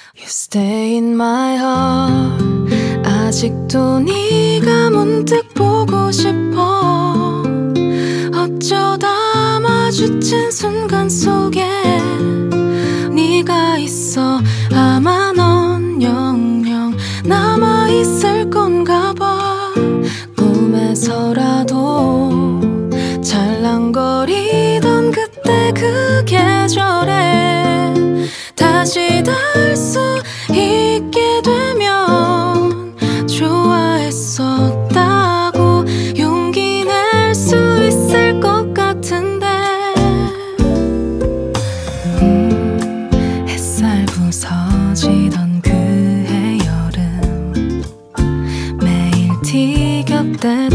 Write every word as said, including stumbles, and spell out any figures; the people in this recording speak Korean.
You stay in my heart. 아직도 네가 문득 보고 싶어. 어쩌다 마주친 순간 속에 네가 있어. 아마 넌 영영 남아있을 건가 봐. 꿈에서라도 찰랑거리던 그때 그 계절에 다시 닿을 수 있게 되면 좋아했었다고 용기 낼 수 있을 것 같은데. 음, 햇살 부서지던 그해 여름 매일 티격대